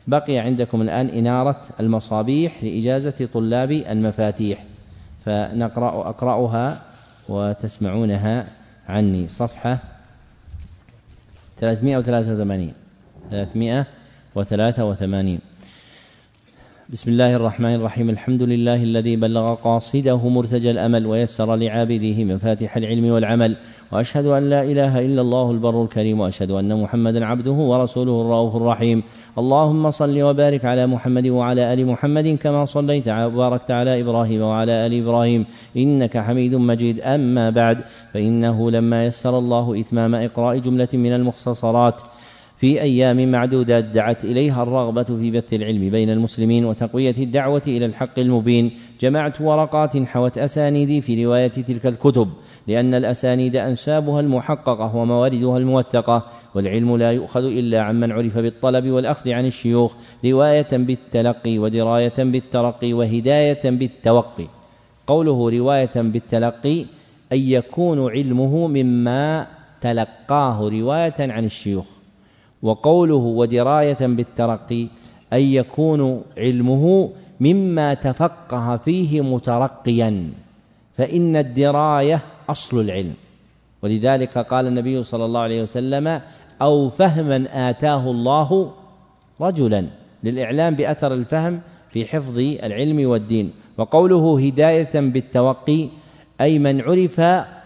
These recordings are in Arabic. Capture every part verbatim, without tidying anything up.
بقي عندكم الآن إنارة المصابيح لإجازة طلاب المفاتيح، فنقرأ أقرأها وتسمعونها عني. صفحة ثلاثمائة وثلاثة وثمانين ثلاثمائة وثلاثة وثمانين. بسم الله الرحمن الرحيم. الحمد لله الذي بلغ قاصده مرتجى الأمل ويسر لعابده مفاتيح العلم والعمل، وأشهد أن لا إله إلا الله البر الكريم، وأشهد أن محمدا عبده ورسوله الرؤوف الرحيم. اللهم صل وبارك على محمد وعلى آل محمد كما صليت وباركت على إبراهيم وعلى آل إبراهيم إنك حميد مجيد. أما بعد، فإنه لما يسر الله إتمام إقراء جملة من المختصرات في أيام معدودات دعت إليها الرغبة في بث العلم بين المسلمين وتقوية الدعوة إلى الحق المبين، جمعت ورقات حوت أسانيدي في رواية تلك الكتب، لأن الأسانيد أنسابها المحققة ومواردها الموثقة، والعلم لا يؤخذ إلا عمن عرف بالطلب والأخذ عن الشيوخ، رواية بالتلقي ودراية بالترقي وهداية بالتوقي. قوله رواية بالتلقي أن يكون علمه مما تلقاه رواية عن الشيوخ، وقوله ودراية بالترقي أن يكون علمه مما تفقه فيه مترقيا، فإن الدراية أصل العلم، ولذلك قال النبي صلى الله عليه وسلم أو فهما آتاه الله رجلا، للإعلام بأثر الفهم في حفظ العلم والدين. وقوله هداية بالتوقي أي من عرف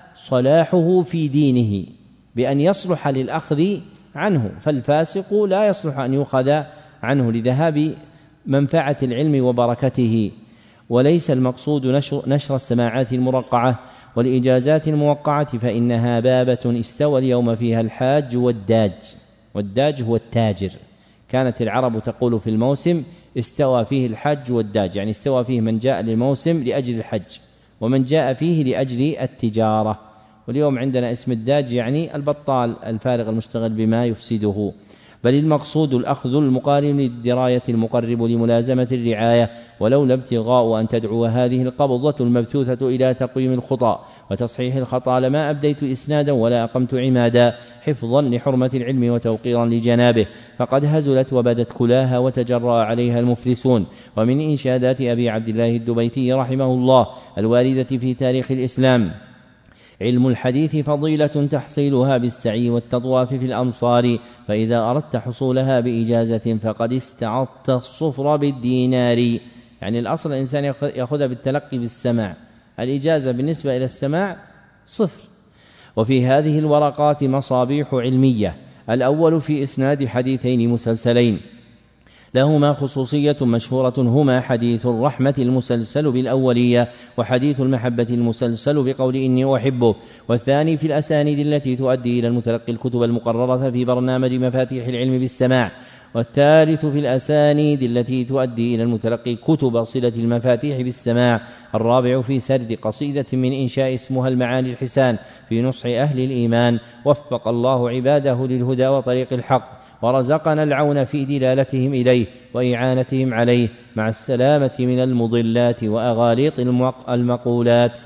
صلاحه في دينه بأن يصلح للأخذ عنه، فالفاسق لا يصلح أن يؤخذ عنه لذهاب منفعة العلم وبركته. وليس المقصود نشر, نشر السماعات المرقعة والإجازات الموقعة، فإنها بابة استوى اليوم فيها الحاج والداج، والداج هو التاجر. كانت العرب تقول في الموسم استوى فيه الحاج والداج، يعني استوى فيه من جاء للموسم لأجل الحج ومن جاء فيه لأجل التجارة. واليوم عندنا اسم الداج يعني البطال الفارغ المشتغل بما يفسده. بل المقصود الأخذ المقارن للدراية المقرب لملازمة الرعاية، ولولا ابتغاء أن تدعو هذه القبضة المبثوثة إلى تقويم الخطأ وتصحيح الخطأ لما أبديت إسنادا ولا أقمت عمادا، حفظا لحرمة العلم وتوقيرا لجنابه، فقد هزلت وبدت كلاها وتجرأ عليها المفلسون. ومن إنشادات أبي عبد الله الدبيتي رحمه الله الواردة في تاريخ الإسلام: علم الحديث فضيلة تحصيلها بالسعي والتطواف في الأمصار، فإذا أردت حصولها بإجازة فقد استعطت الصفر بالدينار. يعني الأصل الإنسان يأخذ بالتلقي بالسماع، الإجازة بالنسبة إلى السماع صفر. وفي هذه الورقات مصابيح علمية: الأول في إسناد حديثين مسلسلين لهما خصوصية مشهورة، هما حديث الرحمة المسلسل بالأولية، وحديث المحبة المسلسل بقول إني أحبه. والثاني في الأسانيد التي تؤدي إلى المتلقي الكتب المقررة في برنامج مفاتيح العلم بالسماع. والثالث في الأسانيد التي تؤدي إلى المتلقي كتب صلة المفاتيح بالسماع. الرابع في سرد قصيدة من إنشاء اسمها المعاني الحسان في نصح أهل الإيمان. وفق الله عباده للهدى وطريق الحق، ورزقنا العون في دلالتهم إليه وإعانتهم عليه، مع السلامة من المضلات وأغاليط المقولات.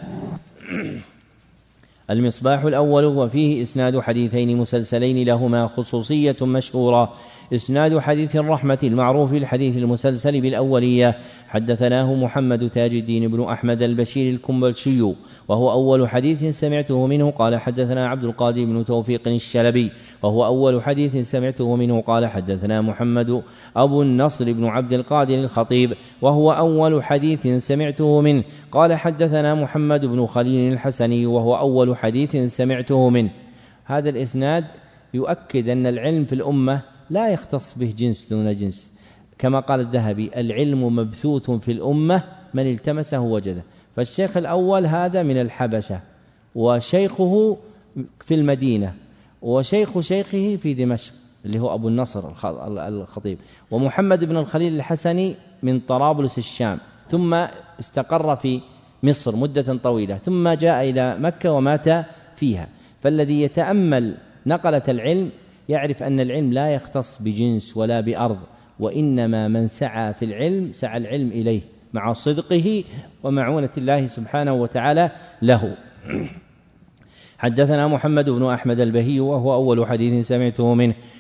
المصباح الأول وفيه إسناد حديثين مسلسلين لهما خصوصية مشهورة: إسناد حديث الرحمة المعروف الحديث المسلسل بالأولية. حدثناه محمد تاج الدين بن أحمد البشير الكمبلشي، وهو أول حديث سمعته منه. قال حدثنا عبد القادر بن توفيق الشلبي، وهو أول حديث سمعته منه. قال حدثنا محمد أبو النصر بن عبد القادر الخطيب، وهو أول حديث سمعته منه. قال حدثنا محمد بن خليل الحسني، وهو أول حديث سمعته منه. هذا الإسناد يؤكد أن العلم في الأمة لا يختص به جنس دون جنس، كما قال الذهبي: العلم مبثوث في الأمة من التمسه وجده. فالشيخ الأول هذا من الحبشة، وشيخه في المدينة، وشيخ شيخه في دمشق اللي هو أبو النصر الخطيب. ومحمد بن الخليل الحسني من طرابلس الشام، ثم استقر في مصر مدة طويلة، ثم جاء إلى مكة ومات فيها. فالذي يتأمل نقلة العلم يعرف أن العلم لا يختص بجنس ولا بأرض، وإنما من سعى في العلم سعى العلم إليه مع صدقه ومعونة الله سبحانه وتعالى له. حدثنا محمد بن أحمد البهي، وهو أول حديث سمعته منه.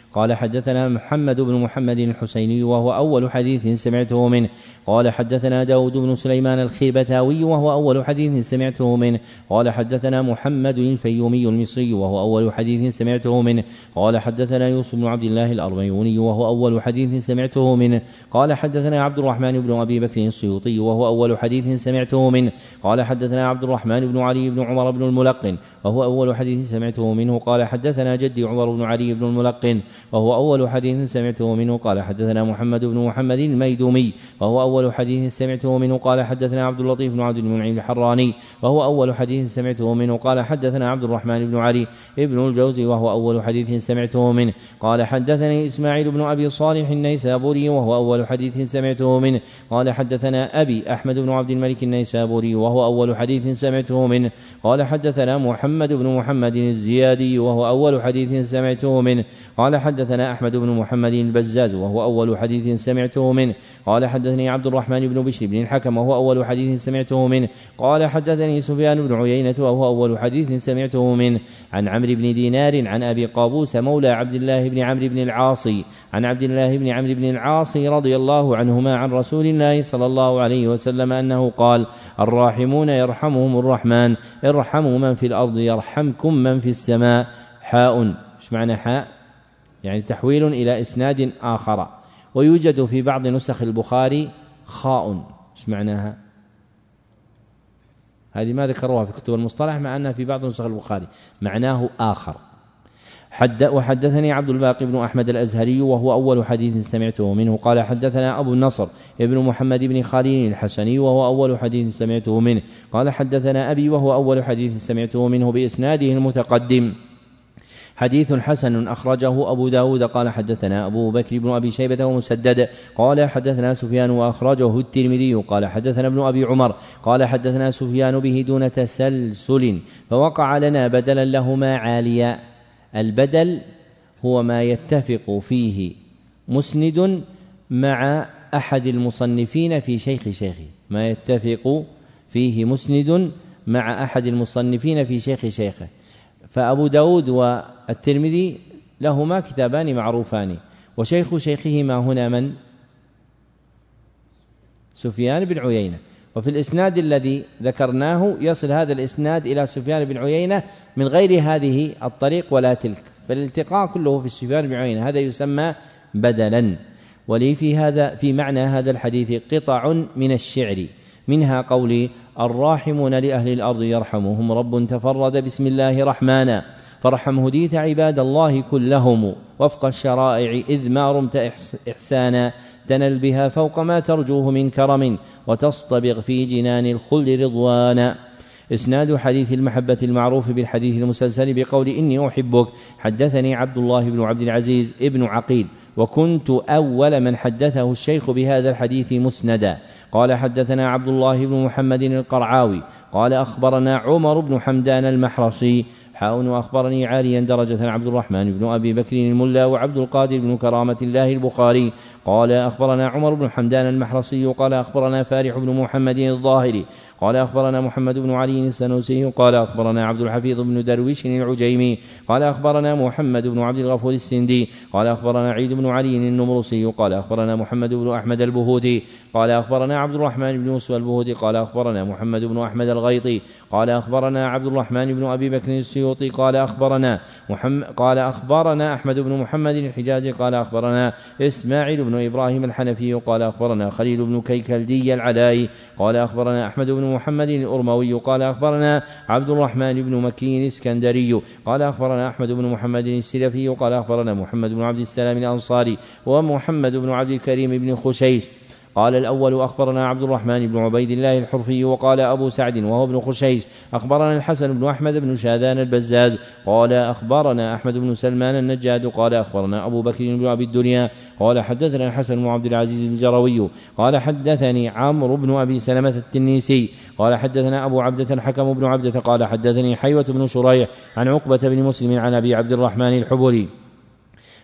قال حدثنا محمد بن محمد الحسيني وهو أول حديث سمعته منه قال حدثنا داود بن سليمان الخيبتاوي وهو أول حديث سمعته منه قال حدثنا محمد الفيومي المصري وهو أول حديث سمعته منه قال حدثنا يوسف بن عبد الله الأرميوني وهو أول حديث سمعته منه قال حدثنا عبد الرحمن بن أبي بكر السيوطي وهو أول حديث سمعته منه قال حدثنا عبد الرحمن بن علي بن عمر بن الملقن وهو أول حديث سمعته منه قال حدثنا جدي عمر بن علي بن الملقن وهو أول حديث سمعته منه قال حدثنا محمد بن محمد الميدومي وهو أول حديث سمعته منه قال حدثنا عبد اللطيف بن عبد المنعم الحراني وهو أول حديث سمعته منه قال حدثنا عبد الرحمن بن علي بن الجوزي وهو أول حديث سمعته منه قال حدثني إسماعيل بن أبي صالح النيسابوري وهو أول حديث سمعته منه قال حدثنا أبي أحمد بن عبد الملك النيسابوري وهو أول حديث سمعته منه قال حدثنا محمد بن محمد الزيادي وهو أول حديث سمعته منه قال حدثنا أحمد بن محمد البزاز وهو أول حديث سمعته منه قال حدثني عبد الرحمن بن بشر بن الحكم وهو أول حديث سمعته منه قال حدثني سفيان بن عيينة وهو أول حديث سمعته منه عن عمرو بن دينار عن أبي قابوس مولى عبد الله بن عمرو بن العاص عن عبد الله بن عمرو بن العاص رضي الله عنهما عن رسول الله صلى الله عليه وسلم أنه قال الراحمون يرحمهم الرحمن ارحموا من في الأرض يرحمكم من في السماء. حاء ايش معنى حاء؟ يعني تحويل إلى إسناد آخر. ويوجد في بعض نسخ البخاري خاء ايش معناها؟ هذه ما ذكروها في كتب المصطلح مع أنها في بعض نسخ البخاري معناه آخر. حد وحدثني عبد الباقي بن أحمد الأزهري وهو أول حديث سمعته منه قال حدثنا أبو النصر ابن محمد بن خالد الحسني وهو أول حديث سمعته منه قال حدثنا أبي وهو أول حديث سمعته منه بإسناده المتقدم. حديث حسن أخرجه أبو داود قال حدثنا أبو بكر بن أبي شيبة ومسدد قال حدثنا سفيان وأخرجه الترمذي قال حدثنا ابن أبي عمر قال حدثنا سفيان به دون تسلسل فوقع لنا بدلا لهما عاليا. البدل هو ما يتفق فيه مسند مع أحد المصنفين في شيخ شيخه ما يتفق فيه مسند مع أحد المصنفين في شيخ شيخه. فأبو داود والترمذي لهما كتابان معروفان وشيخ شيخهما هنا من؟ سفيان بن عيينة. وفي الإسناد الذي ذكرناه يصل هذا الإسناد إلى سفيان بن عيينة من غير هذه الطريق ولا تلك فالالتقاء كله في سفيان بن عيينة هذا يسمى بدلا. ولي في هذا في معنى هذا الحديث قطع من الشعر منها قولي الراحمون لأهل الأرض يرحمهم رب تفرد بسم الله رحمانا فارحم هديت عباد الله كلهم وفق الشرائع إذ ما رمت إحسانا تنل بها فوق ما ترجوه من كرم وتصطبغ في جنان الخلد رضوانا. إسناد حديث المحبة المعروف بالحديث المسلسل بقول إني أحبك حدثني عبد الله بن عبد العزيز ابن عقيل وكنت أول من حدثه الشيخ بهذا الحديث مسندا. قال حدثنا عبد الله بن محمد القرعاوي قال أخبرنا عمر بن حمدان المحرصي حاء وأخبرني عاليا درجة عبد الرحمن بن أبي بكر الملا وعبد القادر بن كرامة الله البخاري قال أخبرنا عمر بن حمدان المحرصي قال أخبرنا فارح بن محمد الظاهري قال أخبرنا محمد بن علي السنوسي قال أخبرنا عبد الحفيظ بن درويش العجيمي قال أخبرنا محمد بن عبد الغفور السندي قال أخبرنا عيد بن علي النمرسي قال أخبرنا محمد بن أحمد البهوتي قال أخبرنا عبد الرحمن بن يوسف البهوتي قال أخبرنا محمد بن أحمد الغيطي قال أخبرنا عبد الرحمن بن أبي بكر السيوطي قال أخبرنا محمد قال أخبرنا أحمد بن محمد الحجازي قال أخبرنا إسماعيل بن إبراهيم الحنفي قال أخبرنا خليل بن كيكلدي العلائي قال أخبرنا أحمد بن محمد الأرموي قال أخبرنا عبد الرحمن بن مكين الإسكندري قال أخبرنا أحمد بن محمد السلفي قال أخبرنا محمد بن عبد السلام الأنصاري ومحمد بن عبد الكريم بن خشيش قال الأول أخبرنا عبد الرحمن بن عبيد الله الحرفي وقال أبو سعد وهو ابن خشيش أخبرنا الحسن بن أحمد بن شاذان البزاز قال أخبرنا أحمد بن سلمان النجاد قال أخبرنا أبو بكر بن أبي الدنيا قال حدثنا الحسن بن عبد العزيز الجروي قال حدثني عمرو بن أبي سلمة التنيسي قال حدثنا أبو عبدة الحكم بن عبدة قال حدثني حيوة بن شريح عن عقبة بن مسلم عن أبي عبد الرحمن الحبري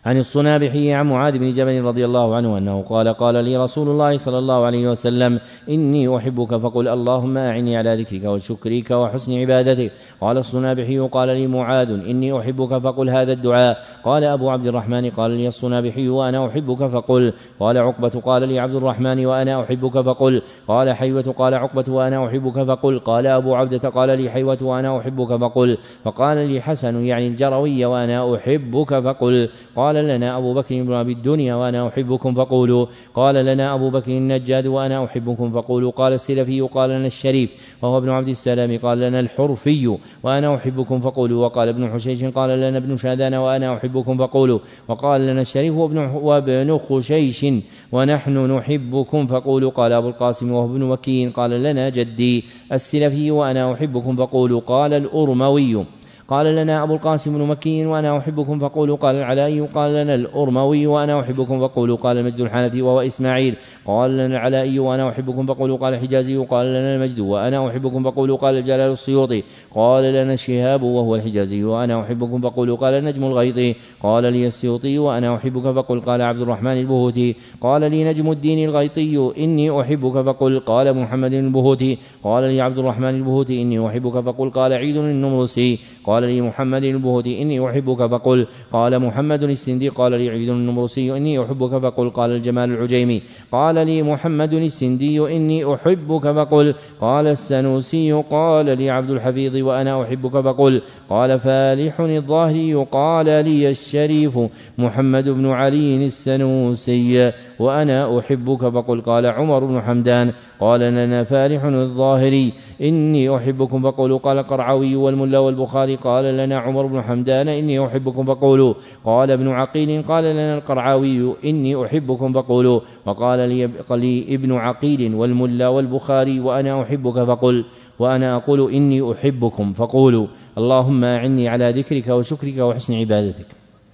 عن الصنابحي عن معاذ بن جبل رضي الله عنه أنه قال قال لي رسول الله صلى الله عليه وسلم إني أحبك فقل اللهم أعني على ذكرك وشكرك وحسن عبادتك. قال الصنابحي قال لي معاذ إني أحبك فقل هذا الدعاء. قال أبو عبد الرحمن قال لي الصنابحي وأنا أحبك فقل. قال عقبة قال لي عبد الرحمن وأنا أحبك فقل. قال حيوة قال عقبة وأنا أحبك فقل. قال أبو عبدة قال لي حيوة وأنا أحبك فقل. فقال لي حسن يعني الجروي وأنا أحبك فقل. قال لنا أبو بكر بن أبي الدنيا وأنا أحبكم فقولوا. قال لنا أبو بكر النجاد وأنا أحبكم فقولوا. قال السلفي قال لنا الشريف وهو ابن عبد السلام قال لنا الحرفي وأنا أحبكم فقولوا. وقال ابن حشيش قال لنا ابن شادان وأنا أحبكم فقولوا. وقال لنا الشريف وابن خشيش ونحن نحبكم فقولوا. قال أبو القاسم وهو ابن وكين قال لنا جدي السلفي وأنا أحبكم فقولوا. قال الأرموي قال لنا أبو القاسم بن مكي وأنا أحبكم فقولوا. قال العلائي قال لنا الأرموي وأنا أحبكم فقولوا. قال المجد الحنفي وهو إسماعيل قال لنا العلائي وأنا أحبكم فقولوا. قال الحجازي قال لنا المجد وأنا أحبكم فقولوا. قال الجلال السيوطي قال لنا الشهاب وهو الحجازي وأنا أحبكم فقولوا. قال النجم الغيطي قال لي السيوطي وأنا أحبك فقل. قال عبد الرحمن البهوتي قال لي نجم الدين الغيطي إني أحبك فقل. قال محمد البهوتي قال لي عبد الرحمن البهوتي إني أحبك فقل. قال عيد النمرسي قال لي محمد البهوتي إني أحبك فقل. قال محمد السندي قال لي عيد النمرسي إني أحبك فقل. قال الجمال العجيمي قال لي محمد السندي إني أحبك فقل. قال السنوسي قال لي عبد الحفيظ وأنا أحبك فقل. قال فالح الظاهري قال لي الشريف محمد بن علي السنوسي وأنا أحبك فقل. قال عمر بن حمدان قال لنا فالح الظاهري إني أحبكم فقولوا. قال قرعوي والملا والبخاري قال لنا عمر بن حمدان إني أحبكم فقولوا. قال ابن عقيل قال لنا القرعاوي إني أحبكم فقولوا. وقال لي, لي ابن عقيل والملا والبخاري وأنا أحبك فقل. وأنا أقول إني أحبكم فقولوا. اللهم أعني على ذكرك وشكرك وحسن عبادتك.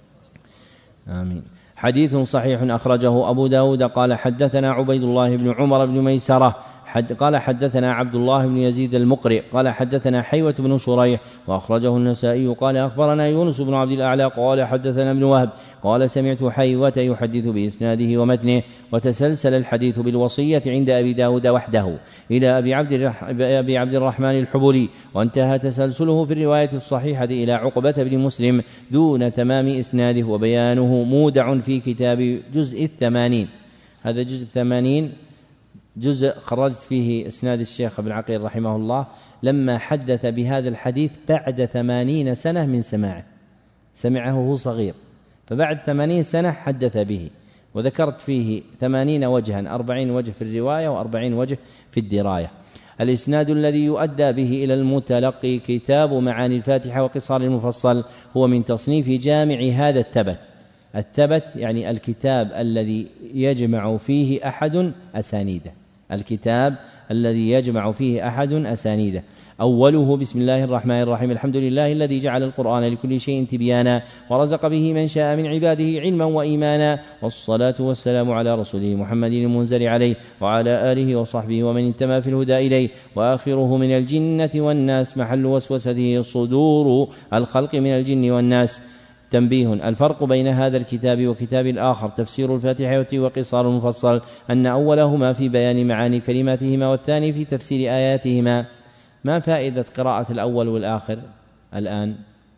آمين. حديث صحيح أخرجه أبو داود قال حدثنا عبيد الله بن عمر بن ميسرة حد قال حدثنا عبد الله بن يزيد المقرئ قال حدثنا حيوة بن شريح وأخرجه النسائي قال أخبرنا يونس بن عبد الأعلى قال حدثنا ابن وهب قال سمعت حيوة يحدث بإسناده ومتنه وتسلسل الحديث بالوصية عند أبي داود وحده إلى أبي عبد, أبي عبد الرحمن الحبلي وانتهى تسلسله في الرواية الصحيحة إلى عقبة بن مسلم دون تمام إسناده وبيانه مودع في كتاب جزء الثمانين. هذا جزء الثمانين جزء خرجت فيه إسناد الشيخ ابن عقيل رحمه الله لما حدث بهذا الحديث بعد ثمانين سنة من سماعه، سمعه هو صغير فبعد ثمانين سنة حدث به، وذكرت فيه ثمانين وجها، أربعين وجه في الرواية وأربعين وجه في الدراية. الإسناد الذي يؤدى به إلى المتلقي كتاب معاني الفاتحة وقصار المفصل هو من تصنيف جامع هذا التبت. التبت يعني الكتاب الذي يجمع فيه أحد أسانيده، الكتاب الذي يجمع فيه أحد أسانيده. أوله بسم الله الرحمن الرحيم الحمد لله الذي جعل القرآن لكل شيء تبيانا ورزق به من شاء من عباده علما وإيمانا، والصلاة والسلام على رسوله محمد المنزل عليه وعلى آله وصحبه ومن انتمى في الهدى إليه. وآخره من الجنة والناس محل وسوسته صدور الخلق من الجن والناس. تنبيه: الفرق بين هذا الكتاب وكتاب الآخر تفسير الفاتحة وقصار المفصل أن أولهما في بيان معاني كلماتهما والثاني في تفسير آياتهما. ما فائدة قراءة الأول والآخر الآن؟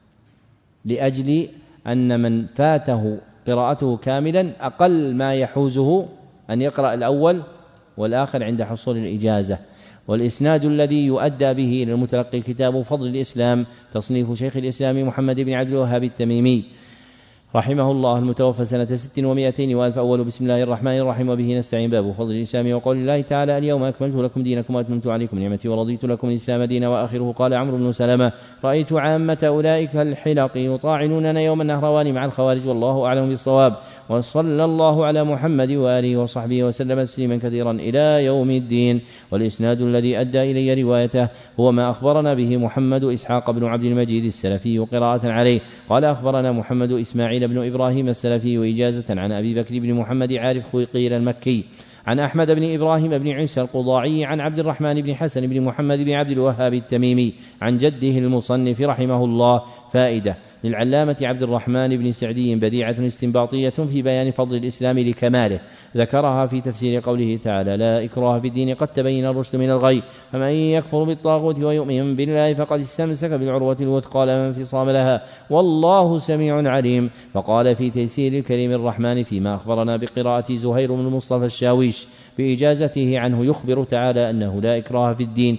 لأجل أن من فاته قراءته كاملا أقل ما يحوزه أن يقرأ الأول والآخر عند حصول الإجازة. والإسناد الذي يؤدى به إلى المتلقي كتاب فضل الإسلام تصنيف شيخ الإسلام محمد بن عبد الوهاب التميمي رحمه الله المتوفى سنة ست ومائتين وألف. أول بسم الله الرحمن الرحيم وبه نستعين. باب فضل الإسلام وقول الله تعالى اليوم أكملت لكم دينكم وأتممت عليكم نعمتي ورضيت لكم الإسلام دينا. وآخره قال عمرو بن سلمة: رأيت عامة أولئك الحلق يطاعنوننا يوم النهروان مع الخوارج والله أعلم بالصواب. وصلى الله على محمد وآله وصحبه وسلم تسليما كثيرا إلى يوم الدين. والإسناد الذي أدى إلي روايته هو ما أخبرنا به محمد إسحاق بن عبد المجيد السلفي قراءة عليه قال أخبرنا محمد إسماعيل بن إبراهيم السلفي وإجازة عن أبي بكر بن محمد عارف خويقيل المكي عن أحمد بن إبراهيم بن عيسى القضاعي عن عبد الرحمن بن حسن بن محمد بن عبد الوهاب التميمي عن جده المصنف رحمه الله. فائدة: للعلامة عبد الرحمن بن سعدي بديعة استنباطية في بيان فضل الإسلام لكماله، ذكرها في تفسير قوله تعالى: لا إكراه في الدين قد تبين الرشد من الغي، فمن يكفر بالطاغوت ويؤمن بالله فقد استمسك بالعروة الوثقى لا انفصام لها، والله سميع عليم. فقال في تيسير الكريم الرحمن فيما أخبرنا بقراءة زهير بن المصطفى الشاويش بإجازته عنه، يخبر تعالى أنه لا إكراه في الدين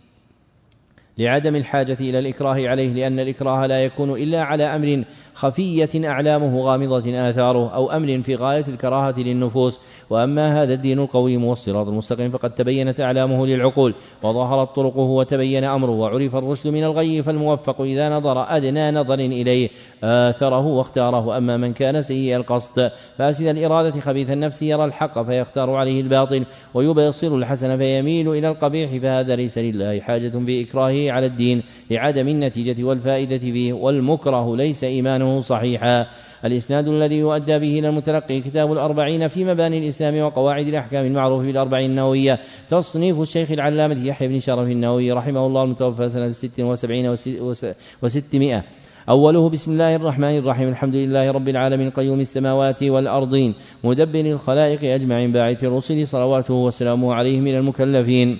لعدم الحاجة إلى الإكراه عليه، لأن الإكراه لا يكون إلا على أمر خفية أعلامه غامضة آثاره، أو أمر في غاية الكراهة للنفوس. وأما هذا الدين القويم والصراط المستقيم فقد تبينت أعلامه للعقول وظهرت طرقه وتبين أمره وعرف الرشد من الغي، فالموفق إذا نظر أدنى نظر إليه آثره واختاره. أما من كان سيء القصد فاسد الإرادة خبيث النفس يرى الحق فيختار عليه الباطل ويبصر الحسن فيميل إلى القبيح، فهذا ليس لله حاجة في إكراهه على الدين لعدم النتيجة والفائدة فيه، والمكره ليس إيمانه صحيحا. الإسناد الذي يؤدى به إلى المتلقي كتاب الأربعين في مباني الإسلام وقواعد الأحكام المعروف بالأربعين النووية، تصنيف الشيخ العلامة يحيى بن شرف النووي رحمه الله المتوفى سنة ست وسبعين وستمائة. أوله: بسم الله الرحمن الرحيم، الحمد لله رب العالمين قيوم السماوات والأرضين مدبر الخلائق أجمعين باعث الرسل صلواته وسلامه عليهم من المكلفين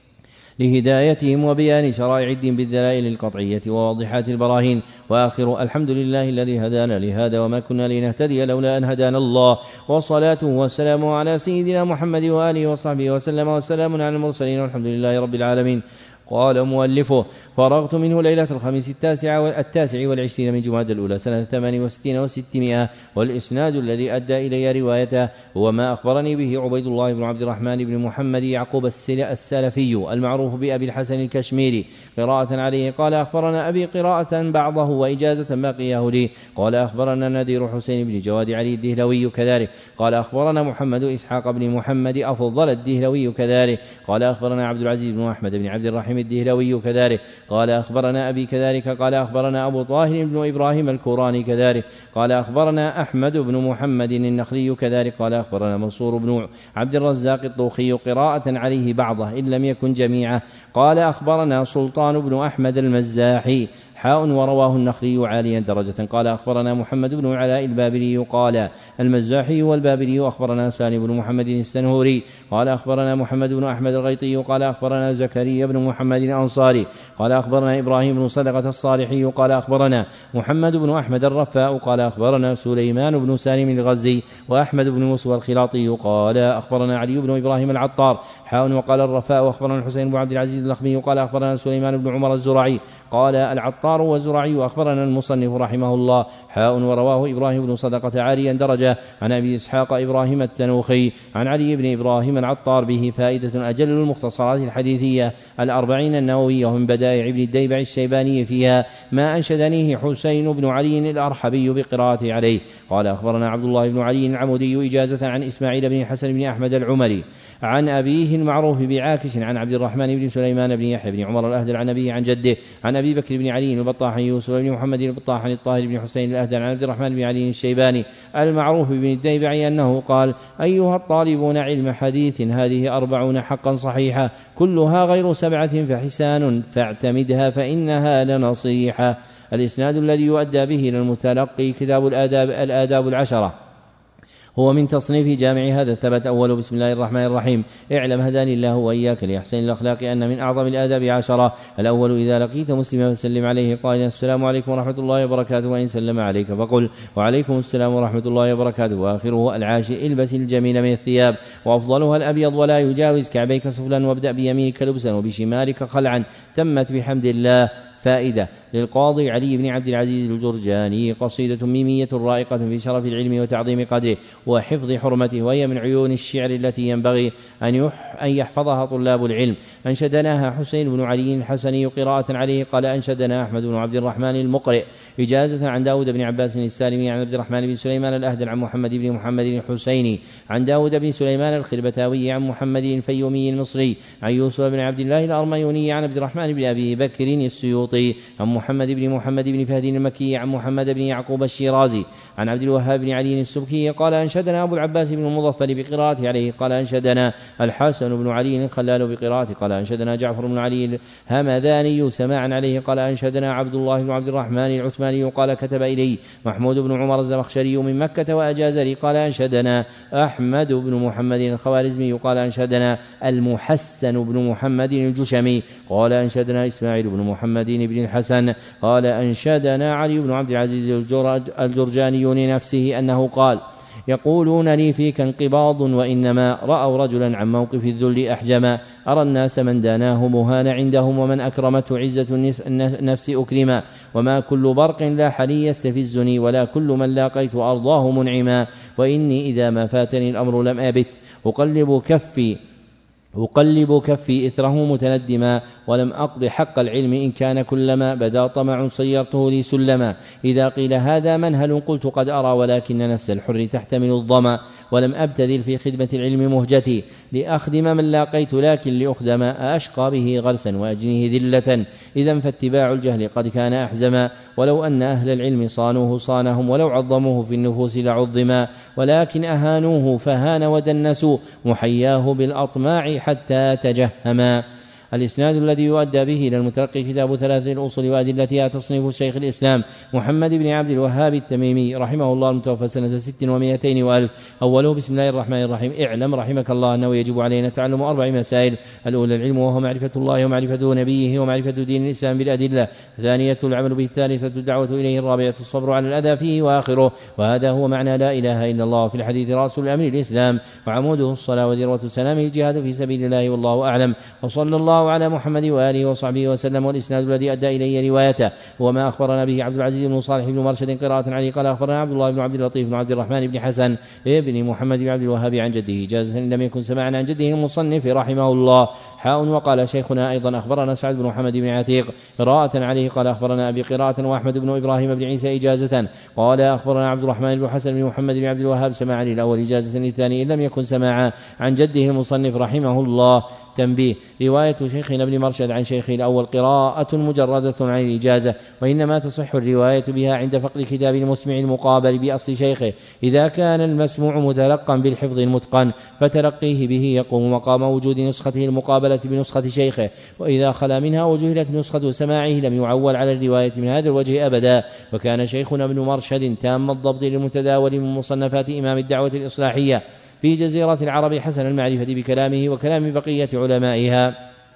لهدايتهم وبيان شرائع الدين بالدلائل القطعية وواضحات البراهين. وآخر: الحمد لله الذي هدانا لهذا وما كنا لنهتدي لولا أن هدانا الله، وصلاته والسلام على سيدنا محمد وآله وصحبه وسلم، وسلام على المرسلين والحمد لله رب العالمين. قال مؤلفه: فرغت منه ليلة الخميس التاسع التاسع والعشرين من جماد الأولى سنة ثمان وستين وستمائة. والإسناد الذي أدى إلي روايته هو ما أخبرني به عبيد الله بن عبد الرحمن بن محمد يعقوب السلفي المعروف بأبي الحسن الكشميري قراءة عليه. قال: أخبرنا أبي قراءة بعضه وإجازة باقيه لي. قال: أخبرنا نذير حسين بن جواد علي الدهلوي كذلك. قال: أخبرنا محمد إسحاق بن محمد أفضل الدهلوي كذلك. قال: أخبرنا عبد العزيز بن أحمد بن عبد الرحيم الدهلوي كذلك. قال: أخبرنا أبي كذلك. قال: أخبرنا أبو طاهر بن إبراهيم الكوراني كذلك. قال: أخبرنا أحمد بن محمد النخلي كذلك. قال: أخبرنا منصور بن عبد الرزاق الطوخي قراءة عليه بعضه إن لم يكن جميعه. قال: أخبرنا سلطان بن أحمد المزاحي حاء ورواه النخلي عاليا درجة. قال: أخبرنا محمد بن علاء البابلي. قال المزاحي والبابلي: أخبرنا سالم بن محمد السنهوري. قال: أخبرنا محمد بن أحمد الغيطي. قال: أخبرنا زكريا بن محمد الأنصاري. قال: أخبرنا إبراهيم بن صدقة الصالحي. قال: أخبرنا محمد بن أحمد الرفاء. قال: أخبرنا سليمان بن سالم الغزي وأحمد بن موسى الخلاطي. قال: أخبرنا علي بن إبراهيم العطار حاء. وقال الرفاء: أخبرنا الحسين بن عبد العزيز اللخمي. قال: أخبرنا سليمان بن عمر الزرعي. قال العطار والزرعي: أخبرنا المصنف رحمه الله حاء. ورواه إبراهيم بن صدقة عاليا درجة عن أبي إسحاق إبراهيم التنوخي عن علي بن إبراهيم العطار به. فائدة: أجل المختصرات الحديثية الأربعين النووية من بدائع ابن الديبع الشيباني فيها ما أنشدنيه حسين بن علي الأرحبي بقراءته عليه. قال: أخبرنا عبد الله بن علي العمودي إجازة عن إسماعيل بن حسن بن أحمد العمري عن أبيه المعروف بعاكس عن عبد الرحمن بن سليمان بن يحيى بن عمر الأهدل عن أبيه عن جده عن أبي بكر بن علي البطاح يوسف بن محمد البطاح عن الطاهر بن حسين الأهدل عن عبد الرحمن بن علي الشيباني المعروف بن الديبعي أنه قال: أيها الطالبون علم حديث، هذه أربعون حقا صحيحة كلها غير سبعة فحسان فاعتمدها فإنها لنصيحة. الإسناد الذي يؤدى به إلى المتلقي كتاب الآداب الآداب العشرة هو من تصنيف جامع هذا الثبت. أول: بسم الله الرحمن الرحيم، اعلم هداني الله وإياك لأحسن الأخلاق أن من أعظم الآداب عشرة. الأول: إذا لقيت مسلما فسلم عليه قائلا: السلام عليكم ورحمة الله وبركاته، وإن سلم عليك فقل: وعليكم السلام ورحمة الله وبركاته. وآخره: العاشر: البس الجميل من الثياب وأفضلها الأبيض ولا يجاوز كعبيك سفلا، وابدأ بيمينك لبسا وبشمالك خلعا، تمت بحمد الله. فائدة: للقاضي علي بن عبد العزيز الجرجاني قصيدة ميمية رائقة في شرف العلم وتعظيم قدره وحفظ حرمته، وهي من عيون الشعر التي ينبغي أن يحفظها طلاب العلم. أنشدناها حسين بن علي الحسني قراءة عليه. قال: أنشدنا أحمد بن عبد الرحمن المقرئ إجازة عن داود بن عباس السالمي عن عبد الرحمن بن سليمان الأهدل عن محمد بن محمد الحسيني عن داود بن سليمان الخربتاوي عن محمد الفيومي المصري عن يوسف بن عبد الله الأرميوني عن عبد الرحمن بن أبي بكر السيوطي السيوطي عن محمد بن محمد بن فهد المكي عن محمد بن يعقوب الشيرازي عن عبد الوهاب بن علي السبكي قال أنشدنا أبو العباس بن المظفر بقراءته عليه قال أنشدنا الحسن بن علي الخلال بقراءته قال أنشدنا جعفر بن علي الهمذاني سماعا عليه قال أنشدنا عبد الله بن عبد الرحمن العثماني قال كتب إلي محمود بن عمر الزمخشري من مكة وأجاز لي قال أنشدنا أحمد بن محمد الخوارزمي قال أنشدنا المحسن بن محمد الجشمي قال أنشدنا إسماعيل بن محمد بن الحسن قال أنشدنا علي بن عبد العزيز الجرجاني لنفسه أنه قال يقولون لي فيك انقباض وإنما رأوا رجلا عن موقف الذل أحجما أرى الناس من داناه مهان عندهم ومن أكرمته عزة النفس أكرما وما كل برق لاح لي يستفزني ولا كل من لاقيت أرضاه منعما وإني إذا ما فاتني الأمر لم أبت أقلب كفي أقلب كفي إثره متندما ولم أقض حق العلم إن كان كلما بدا طمع صيرته لي سلما إذا قيل هذا منهل قلت قد أرى ولكن نفس الحر تحتمل الظما ولم أبتذل في خدمة العلم مهجتي لأخدم من لاقيت لكن لأخدم أشقى به غرسا وأجنيه ذلة إذا فاتباع الجهل قد كان أحزما ولو أن أهل العلم صانوه صانهم ولو عظموه في النفوس لعظما ولكن أهانوه فهان ودنسوا محياه بالأطماع حتى تجهما. الإسناد الذي يؤدى به إلى المتلقي كتاب ثلاثة الأصول وأدلتها تصنيف الشيخ الإسلام محمد بن عبد الوهاب التميمي رحمه الله المتوفى سنة ست ومائتين وألف. أوله بسم الله الرحمن الرحيم. اعلم رحمك الله أنه يجب علينا تعلم أربع مسائل: الأولى العلم وهو معرفة الله ومعرفة نبيه ومعرفة دين الإسلام بالأدلة، الثانية العمل به، الثالثة الدعوة إليه، الرابعة الصبر على الأذى فيه، وآخره وهذا هو معنى لا إله إلا الله في الحديث رأس الأمر الإسلام وعموده الصلاة وذروة سلامه الجهاد في سبيل الله والله أعلم. وصلى الله على محمد وآله وصحبه وسلم. والإسناد الذي أدى إليه روايته وما أخبرنا به عبد العزيز بن صالح بن مرشد قراءة عليه قال أخبرنا عبد الله بن عبد اللطيف بن عبد الرحمن بن حسن ابن محمد بن عبد الوهاب عن جده جازة لم يكن سماعا عن جده المصنف رحمه الله. حاء. وقال شيخنا أيضا أخبرنا سعد بن محمد بن عتيق قراءة عليه قال أخبرنا أبي قراءة وأحمد بن إبراهيم بن عيسى إجازة قال أخبرنا عبد الرحمن بن حسن بن محمد بن عبد الوهاب سماعا للأول إجازة للثاني إن لم يكن سماعا عن جده المصنف رحمه الله. تنبيه: رواية شيخنا ابن مرشد عن شيخه الأول قراءة مجردة عن الإجازة، وإنما تصح الرواية بها عند فقد كتاب المسمع المقابل بأصل شيخه إذا كان المسموع متلقا بالحفظ المتقن، فتلقيه به يقوم مقام وجود نسخته المقابلة بنسخة شيخه، وإذا خلا منها وجهلت نسخة سماعه لم يعول على الرواية من هذا الوجه أبدا. وكان شيخنا ابن مرشد تام الضبط للمتداول من مصنفات إمام الدعوة الإصلاحية في جزيرة العرب حسن المعرفة بكلامه وكلام بقية علمائها.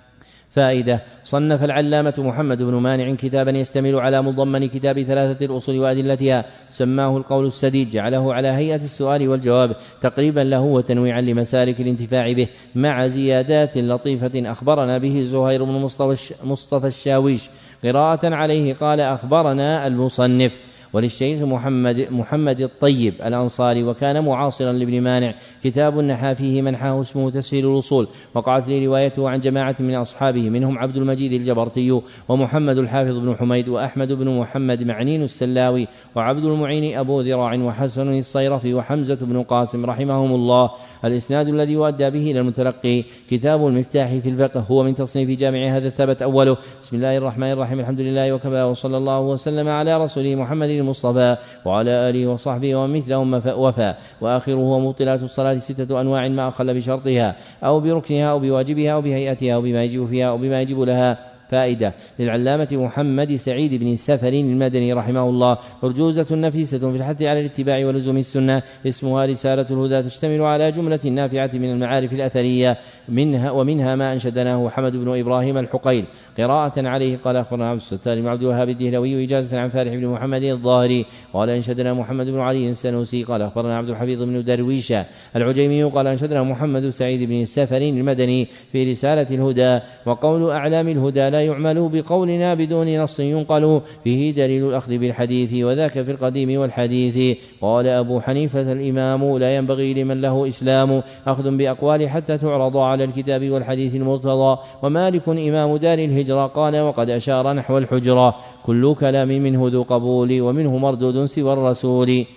فائدة: صنف العلامة محمد بن مانع كتابا يستمل على مضمن كتاب ثلاثة الأصول وأدلتها سماه القول السديد، جعله على هيئة السؤال والجواب تقريبا له وتنويعا لمسالك الانتفاع به مع زيادات لطيفة. أخبرنا به زهير بن مصطفى الشاويش قراءة عليه قال أخبرنا المصنف. وللشيخ محمد محمد الطيب الأنصاري وكان معاصرا لابن مانع كتاب نحى فيه منحاه اسمه تسهيل الوصول، وقعت لي روايته عن جماعة من أصحابه منهم عبد المجيد الجبرتي ومحمد الحافظ بن حميد وأحمد بن محمد معنين السلاوي وعبد المعين أبو ذراع وحسن الصيرفي وحمزة بن قاسم رحمهم الله. الإسناد الذي يؤدى به إلى المتلقي كتاب المفتاح في الفقه هو من تصنيف جامع هذا الثبت أوله بسم الله الرحمن الرحيم الحمد لله وكفى وصلى الله وسلم على رسوله محمد المصطفى وعلى آله وصحبه ومثلهم وفى. وآخره مبطلات الصلاة ستة أنواع ما أخل بشرطها أو بركنها أو بواجبها أو بهيئتها أو بما يجب فيها أو بما يجب لها. فائدة: للعلامة محمد سعيد بن سفر المدني رحمه الله أرجوزة نفيسة في الحث على الاتباع ولزوم السنة اسمها رسالة الهدى، تشتمل على جملة نافعة من المعارف الأثرية منها ومنها ما أنشدناه حمد بن إبراهيم الحقيل قراءة عليه قال أخبرنا عبد الستار بن عبد الوهاب الدهلوي إجازة عن فارح بن محمد الظاهري قال أنشدنا محمد بن علي السنوسي قال أخبرنا عبد الحفيظ بن درويش العجيمي قال أنشدنا محمد سعيد بن سفر المدني في رسالة الهدى. وقول أعلام الهدى لا يعمل بقولنا بدون نص ينقل فيه دليل الأخذ بالحديث وذاك في القديم والحديث. قال أبو حنيفة الإمام لا ينبغي لمن له إسلام أخذ بأقوال حتى تعرض على الكتاب والحديث المرتضى. ومالك إمام دار الهجرة قال وقد أشار نحو الحجرة كل كلام منه ذو قبول ومنه مردود سوى الرسول.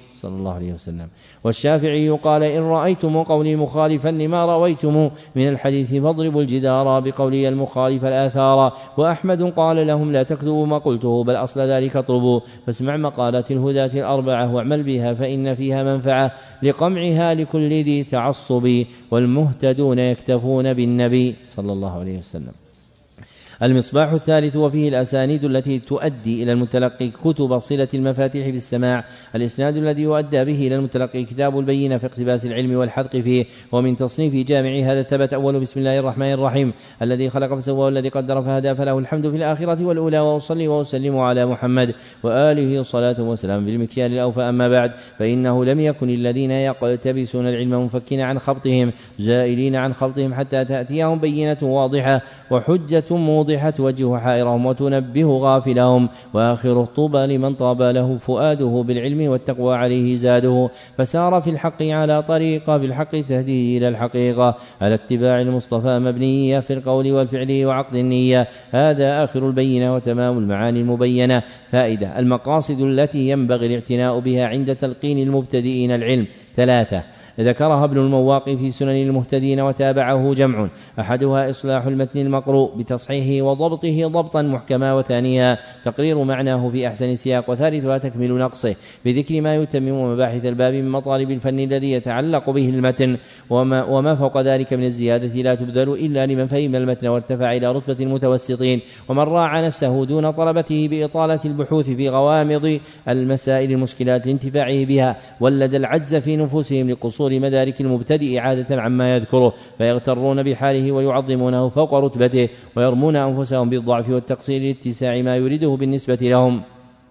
صلى الله عليه وسلم. والشافعي قال إن رأيتم قولي مخالفا لما رويتم من الحديث فاضربوا الجدار بقولي المخالف الآثار. وأحمد قال لهم لا تكتبوا ما قلته بل أصل ذلك اطلبوا، فاسمع مقالات الهداة الأربعة واعمل بها فإن فيها منفعة لقمعها لكل ذي تعصب، والمهتدون يكتفون بالنبي صلى الله عليه وسلم. المصباح الثالث وفيه الأسانيد التي تؤدي إلى المتلقي كتب صلة المفاتيح بالسماع. الإسناد الذي يؤدى به إلى المتلقي كتاب البينة في اقتباس العلم والحدق فيه، ومن تصنيف جامع هذا ثبت أول بسم الله الرحمن الرحيم الذي خلق فسوى والذي قدر فهدى فله الحمد في الآخرة والأولى، وأصلي وأسلم على محمد وآله صلاة وسلام بالمكيال الأوفى. أما بعد، فإنه لم يكن الذين يقتبسون العلم منفكين عن خبطهم زائلين عن خلطهم حتى تأتيهم بينة واضحة وحجة موضحة توجه حائرهم وتنبه غافلهم. وآخر الطوبى لمن طاب له فؤاده بالعلم والتقوى عليه زاده، فسار في الحق على طريقة بالحق تهدي إلى الحقيقة على اتباع المصطفى مبنية في القول والفعل وعقد النية. هذا آخر البينة وتمام المعاني المبينة. فائدة: المقاصد التي ينبغي الاعتناء بها عند تلقين المبتدئين العلم ثلاثة ذكرها ابن المواقي في سنن المهتدين وتابعه جمع: أحدها إصلاح المتن المقروء بتصحيحه وضبطه ضبطا محكما، وثانيها تقرير معناه في أحسن سياق، وثالثها تكميل نقصه بذكر ما يتمم مباحث الباب من مطالب الفن الذي يتعلق به المتن، وما, وما فوق ذلك من الزيادة لا تبذل إلا لمن فهم المتن وارتفع إلى رتبة المتوسطين، ومن راعى نفسه دون طلبته بإطالة البحوث في غوامض المسائل المشكلات لانتفاعه بها، ولد العجز في نفوسهم لقصور مدارك المبتدئ عادة عما يذكره، فيغترون بحاله ويعظمونه فوق رتبته، ويرمون أنفسهم بالضعف والتقصير لاتساع ما يريده بالنسبة لهم،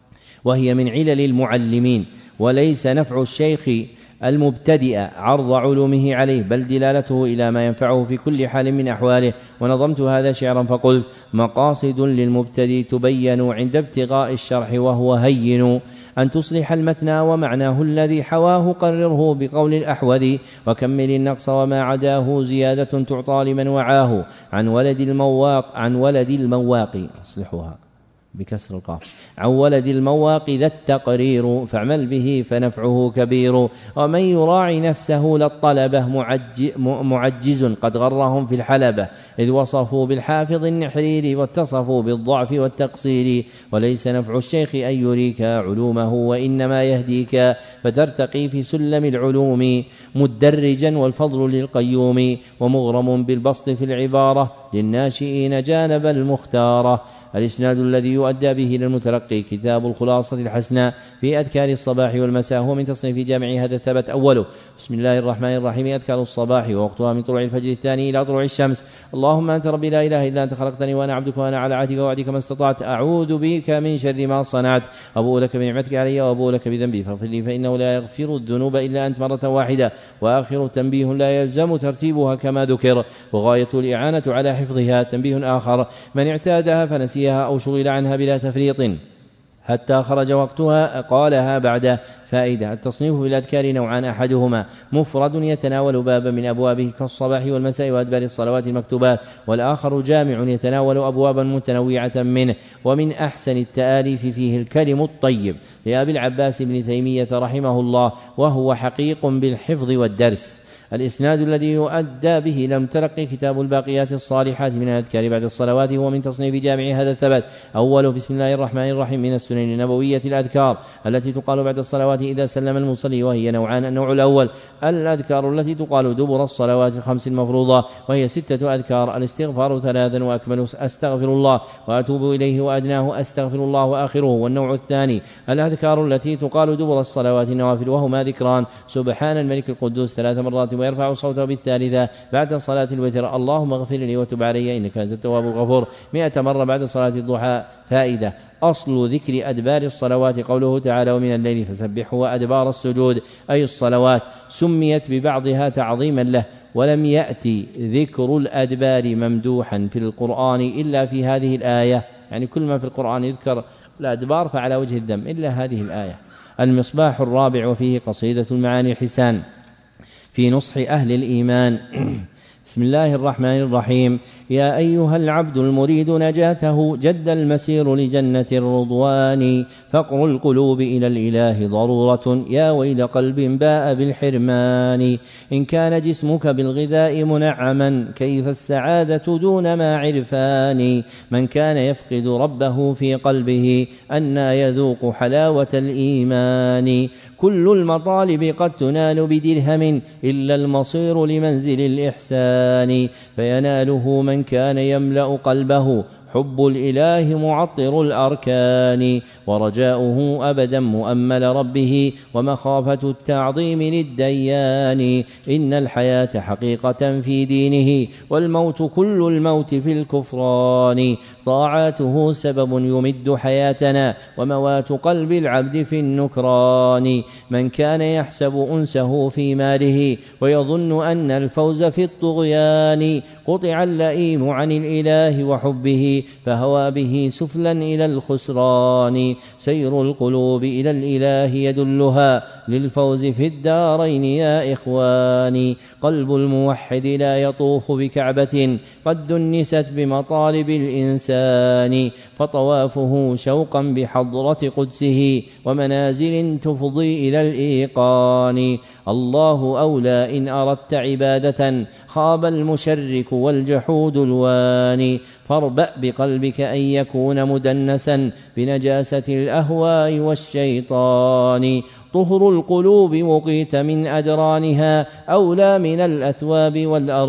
وهي من علل المعلمين. وليس نفع الشيخ المبتدئ عرض علومه عليه، بل دلالته إلى ما ينفعه في كل حال من أحواله. ونظمت هذا شعرا فقلت: مقاصد للمبتدئ تبين عند ابتغاء الشرح وهو هين، أن تصلح المتن ومعناه الذي حواه قرره بقول الأحوذ، وكمل النقص وما عداه زيادة تعطى لمن وعاه، عن ولد المواق عن ولد المواقي أصلحها بكسر القاف عن ولد المواق ذا التقرير، فاعمل به فنفعه كبير. ومن يراعي نفسه للطلبة معجز قد غرهم في الحلبة، إذ وصفوا بالحافظ النحرير واتصفوا بالضعف والتقصير. وليس نفع الشيخ أن يريك علومه، وإنما يهديك فترتقي في سلم العلوم مدرجا، والفضل للقيوم ومغرم بالبسط في العبارة للناشئين جانب المختارة. الإسناد الذي يؤدى به للمتلقي كتاب الخلاصة الحسنى في أذكار الصباح والمساء، هو من تصنيف جامع هذا الثبت أوله بسم الله الرحمن الرحيم أذكار الصباح، ووقتها من طلوع الفجر الثاني إلى طلوع الشمس. اللهم أنت ربي لا إله إلا أنت خلقتني وأنا عبدك وأنا على عهدك ووعدك ما استطعت، أعوذ بك من شر ما صنعت، أبوء لك بنعمتك علي وأبوء لك بذنبي فاغفر لي فإنه لا يغفر الذنوب إلا أنت مرة واحدة. وآخر تنبيه لا يلزم ترتيبها كما ذكر، وغاية الإعانة على حفظها. تنبيه آخر: من اعتادها فنسيها أو شغل عنها بلا تفريط حتى خرج وقتها قالها بعد. فائدة: التصنيف في الأذكار نوعان: أحدهما مفرد يتناول بابا من أبوابه كالصباح والمساء وأدبار الصلوات المكتوبات، والآخر جامع يتناول أبوابا متنوعة منه. ومن أحسن التآليف فيه الكلم الطيب لأبي العباس بن تيمية رحمه الله، وهو حقيق بالحفظ والدرس. الإسناد الذي يؤدى به لم تلقي كتاب الباقيات الصالحات من الأذكار بعد الصلوات، هو من تصنيف جامع هذا الثبت أوله بسم الله الرحمن الرحيم من السنن النبوية الأذكار التي تقال بعد الصلوات إذا سلم المصلي، وهي نوعان: النوع الأول الأذكار التي تقال دبر الصلوات الخمس المفروضة، وهي ستة أذكار: الاستغفار ثلاثا، وأكمل أستغفر الله وأتوب إليه، وأدناه أستغفر الله وآخره. والنوع الثاني الأذكار التي تقال دبر الصلوات النوافل، وهما ذكران: سبحان الملك القدوس ثلاث مرات، ويرفع صوته بالثالثة بعد صلاة الوتر: اللهم اغفر لي وتب علي إنك أنت التواب الغفور، مئة مرة بعد صلاة الضحى. فائدة: أصل ذكر أدبار الصلوات قوله تعالى: ومن الليل فسبحه وأدبار السجود، أي الصلوات سميت ببعضها تعظيما له، ولم يأتي ذكر الأدبار ممدوحا في القرآن إلا في هذه الآية، يعني كل ما في القرآن يذكر الأدبار فعلى وجه الذم إلا هذه الآية. المصباح الرابع وفيه قصيدة المعاني الحسان في نصح أهل الإيمان. بسم الله الرحمن الرحيم. يا أيها العبد المريد نجاته جد المسير لجنة الرضوان، فقر القلوب إلى الإله ضرورة، يا ويل قلب باء بالحرمان. إن كان جسمك بالغذاء منعما، كيف السعادة دون ما عرفان. من كان يفقد ربه في قلبه، أنى يذوق حلاوة الإيمان. كل المطالب قد تنال بدرهم، إلا المصير لمنزل الإحسان. فيناله من كان يملأ قلبه حب الإله معطر الأركان، ورجاؤه أبدا مؤمل ربه، ومخافة التعظيم للديان. إن الحياة حقيقة في دينه، والموت كل الموت في الكفران. طاعاته سبب يمد حياتنا، وموات قلب العبد في النكران. من كان يحسب أنسه في ماله، ويظن أن الفوز في الطغيان، قطع اللئيم عن الإله وحبه، فهوى به سفلا إلى الخسران. سير القلوب إلى الإله يدلها للفوز في الدارين يا إخواني. قلب الموحد لا يطوف بكعبة قد دنست بمطالب الإنسان، فطوافه شوقا بحضرة قدسه، ومنازل تفضي إلى الإيقان. الله أولى إن أردت عبادة، خاب المشرك والجحود الواني. فاربأ بقلبك أن يكون مدنسا بنجاسة الأهواء والشيطان. طهر القلوب وقيت من أدرانها، أولى من الأثواب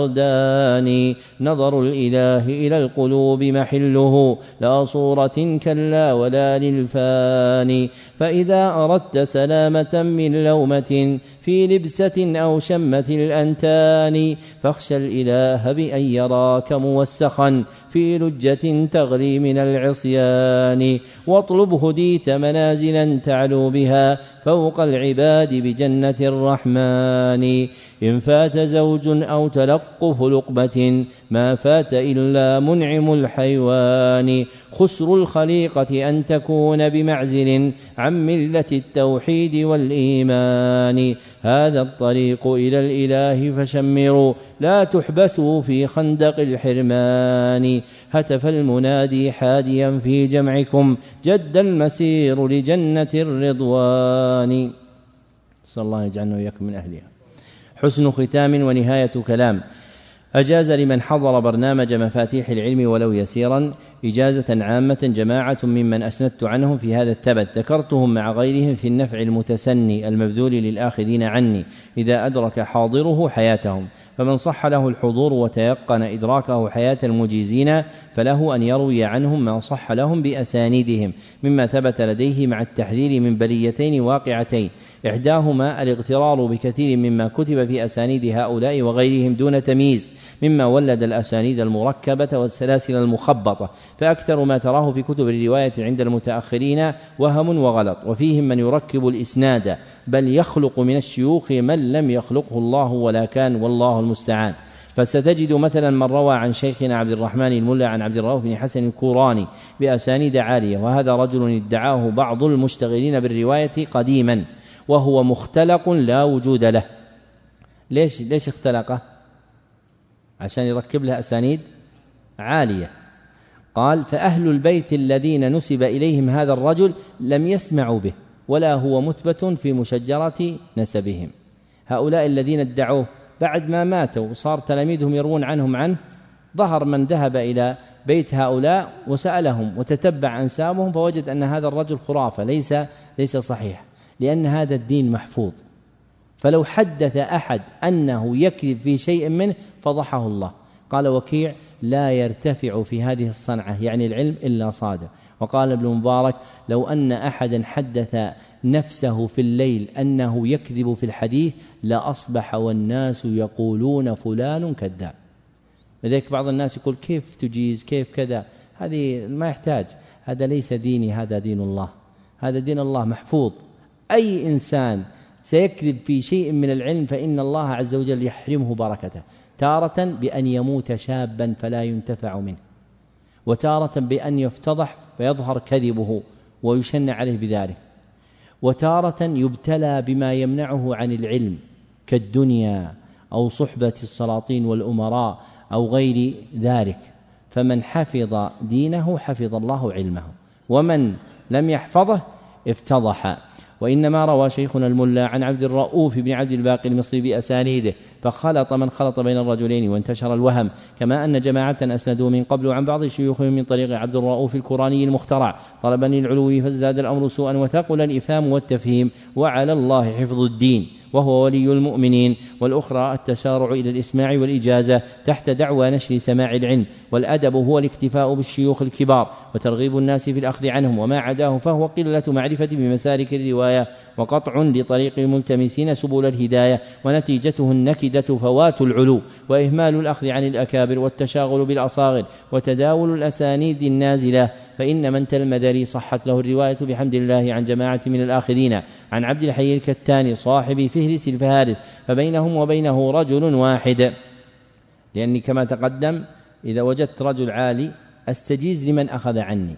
والأردان. نظر الإله إلى القلوب محله، لا صورة كلا ولا للفان. فإذا أردت سلامة من لومة في لبسة أو شمة الأنتان، فاخشى الإله بأن يراك موسخا في لجة تغلي من العصيان. واطلب هديت منازلا تعلو بها فوق العباد بجنة الرحمن. إن فات زوج أو تلقف لقمة، ما فات إلا منعم الحيوان. خسر الخليقة أن تكون بمعزل عن ملة التوحيد والإيمان. هذا الطريق إلى الإله فشمروا، لا تحبسوا في خندق الحرمان. هتف المنادي حاديا في جمعكم، جد المسير لجنة الرضوان. صلى الله يجعلنا وإياكم من أهلها. حسن ختام ونهاية كلام. أجاز لمن حضر برنامج مفاتيح العلم ولو يسيرا إجازة عامة جماعة ممن أسندت عنهم في هذا التبت، ذكرتهم مع غيرهم في النفع المتسني المبذول للآخذين عني إذا أدرك حاضره حياتهم. فمن صح له الحضور وتيقن إدراكه حياة المجيزين، فله أن يروي عنهم ما صح لهم بأسانيدهم مما ثبت لديه، مع التحذير من بليتين واقعتين: إحداهما الاغترار بكثير مما كتب في أسانيد هؤلاء وغيرهم دون تمييز، مما ولد الأسانيد المركبة والسلاسل المخبطة، فأكثر ما تراه في كتب الرواية عند المتأخرين وهم وغلط. وفيهم من يركب الإسناد، بل يخلق من الشيوخ من لم يخلقه الله ولا كان، والله المستعان. فستجد مثلا من روى عن شيخنا عبد الرحمن الملا عن عبد الرؤوف بن حسن الكوراني بأسانيد عالية، وهذا رجل ادعاه بعض المشتغلين بالرواية قديما، وهو مختلق لا وجود له. ليش ليش اختلقه؟ عشان يركب له أسانيد عالية. قال: فأهل البيت الذين نسب إليهم هذا الرجل لم يسمعوا به، ولا هو مثبت في مشجرة نسبهم. هؤلاء الذين ادعوه بعد ما ماتوا وصار تلاميذهم يروون عنهم عنه، ظهر من ذهب إلى بيت هؤلاء وسألهم وتتبع أنسابهم، فوجد أن هذا الرجل خرافة، ليس ليس صحيح، لأن هذا الدين محفوظ. فلو حدث أحد أنه يكذب في شيء منه فضحه الله. قال وكيع: لا يرتفع في هذه الصنعة يعني العلم إلا صادق. وقال ابن مبارك: لو أن أحدا حدث نفسه في الليل أنه يكذب في الحديث لأصبح والناس يقولون فلان كذاب. لذلك بعض الناس يقول: كيف تجيز، كيف كذا، هذه ما يحتاج، هذا ليس ديني، هذا دين الله، هذا دين الله محفوظ. أي إنسان سيكذب في شيء من العلم فإن الله عز وجل يحرمه بركته، تارة بأن يموت شابا فلا ينتفع منه، وتارة بأن يفتضح فيظهر كذبه ويشن عليه بذلك، وتارة يبتلى بما يمنعه عن العلم كالدنيا أو صحبة السلاطين والأمراء أو غير ذلك، فمن حفظ دينه حفظ الله علمه، ومن لم يحفظه افتضح. وإنما روى شيخنا الملا عن عبد الرؤوف بن عبد الباقي المصري بأسانيده، فخلط من خلط بين الرجلين وانتشر الوهم، كما أن جماعة أسندوا من قبل عن بعض شيوخهم من طريق عبد الرؤوف الكراني المخترع طلبا للعلو، فازداد الأمر سوءا وثقل الإفهام والتفهيم، وعلى الله حفظ الدين وهو ولي المؤمنين، والأخرى التسارع إلى الإسماع والإجازة تحت دعوى نشر سماع العلم، والأدب هو الاكتفاء بالشيوخ الكبار وترغيب الناس في الأخذ عنهم، وما عداه فهو قلة معرفة بمسالك الرواية وقطع لطريق الملتمسين سبل الهداية، ونتيجته النكدة فوات العلو وإهمال الأخذ عن الأكابر والتشاغل بالأصاغر وتداول الأسانيد النازلة. فإن من تلمذري صحت له الرواية بحمد الله عن جماعة من الآخذين عن عبد الحي الكتاني صاحب فهرس الفهارس، فبينهم وبينه رجل واحد، لأني كما تقدم إذا وجدت رجل عالي أستجيز لمن أخذ عني،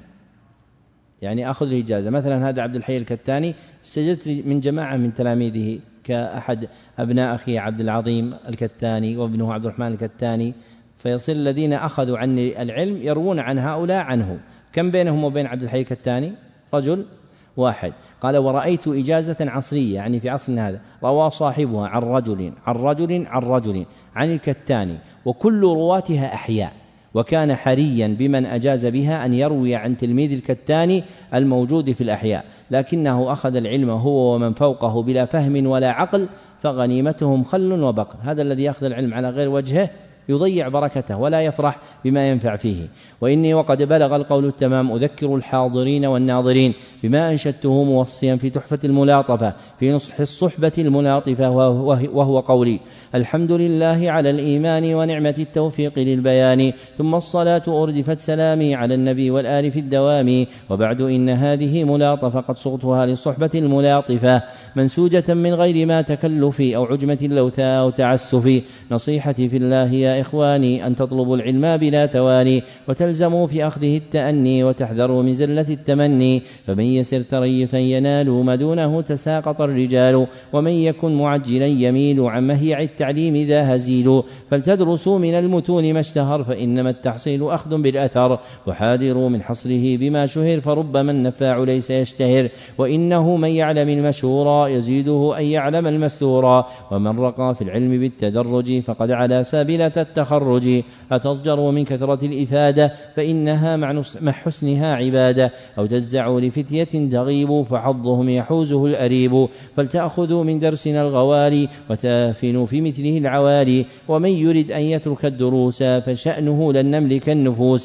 يعني أخذ الإجازة. مثلا هذا عبد الحي الكتاني استجزت من جماعة من تلاميذه كأحد أبناء أخي عبد العظيم الكتاني وابنه عبد الرحمن الكتاني، فيصير الذين أخذوا عني العلم يروون عن هؤلاء عنه. كم بينهم وبين عبد الحي الكتاني؟ رجل واحد. قال ورأيت إجازة عصرية، يعني في عصرنا هذا، روى صاحبها عن رجل عن رجل عن رجل عن الكتاني، وكل رواتها أحياء، وكان حريا بمن أجاز بها أن يروي عن تلميذ الكتاني الموجود في الأحياء، لكنه أخذ العلم هو ومن فوقه بلا فهم ولا عقل، فغنيمتهم خل وبقر. هذا الذي يأخذ العلم على غير وجهه يضيع بركته ولا يفرح بما ينفع فيه. وإني وقد بلغ القول التمام أذكر الحاضرين والناظرين بما أنشدته موصيا في تحفة الملاطفة في نصح الصحبة الملاطفة، وهو قولي: الحمد لله على الإيمان ونعمة التوفيق للبيان، ثم الصلاة أردفت سلامي على النبي والآل في الدوام، وبعد إن هذه ملاطفة قد صغتها للصحبة الملاطفة منسوجة من غير ما تكلف أو عجمة لوثاء أو تعسف. نصيحتي في الله يا إخواني أن تطلبوا العلم بلا تواني، وتلزموا في أخذه التأني، وتحذروا من زلة التمني، فمن يسر تريثا ينال ما دونه تساقط الرجال، ومن يكن معجلا يميل عن مهيع التعليم ذا هزيل. فلتدرسوا من المتون ما اشتهر، فإنما التحصيل أخذ بالأثر، وحاذروا من حصره بما شهر، فربما النفاع ليس يشتهر، وإنه من يعلم المشهورا يزيده أن يعلم المستورا، ومن رقى في العلم بالتدرج فقد على سابلة التخرج. أتضجروا من كثرة الإفادة فإنها مع حسنها عبادة، أو تجزعوا لفتية تغيب فحظهم يحوزه الأريب. فلتأخذوا من درسنا الغوالي وتافنوا في مثله العوالي، ومن يرد أن يترك الدروس فشأنه لن نملك النفوس.